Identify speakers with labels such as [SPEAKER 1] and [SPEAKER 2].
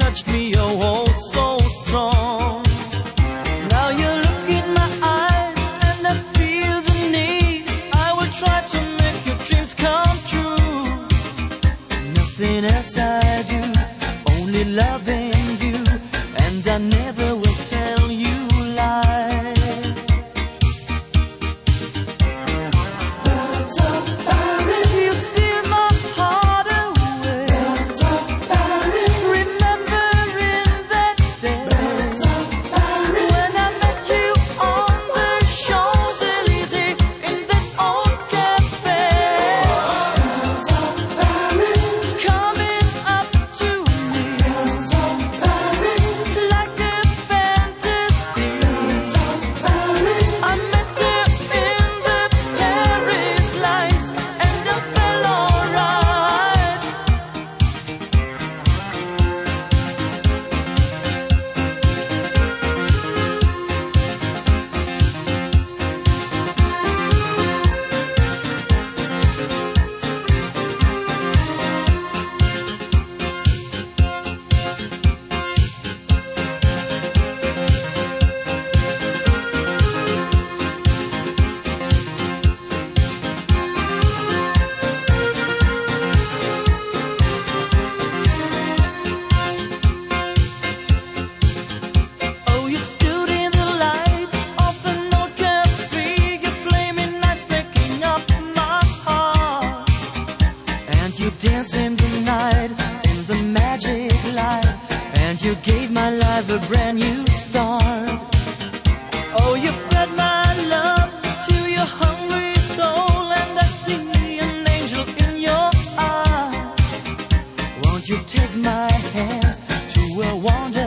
[SPEAKER 1] touched me, oh, so strong. Now you look in my eyes and I feel the need. I will try to make your dreams come true. Nothing else I do, only loving you, and I never will tell you lies.
[SPEAKER 2] Birds of Paris,
[SPEAKER 1] You steal my heart away.
[SPEAKER 2] birds of Paris,
[SPEAKER 1] Remembering that day
[SPEAKER 2] birds of Paris,
[SPEAKER 1] when I met you on the Champs-Élysées in that old cafe,
[SPEAKER 2] birds of Paris,
[SPEAKER 1] coming up to me
[SPEAKER 2] birds of Paris,
[SPEAKER 1] like a fantasy.
[SPEAKER 2] birds of Paris,
[SPEAKER 1] I met you in the Paris lights and I felt alright. Oh, you stood in the light of an old cafe, your flaming eyes breaking up my heart, and you danced in the night in the magic light, and you gave my life a brand new start. Oh, you fed my love to your hungry soul, and I see an angel in your eyes. Won't you take my hand to a wonder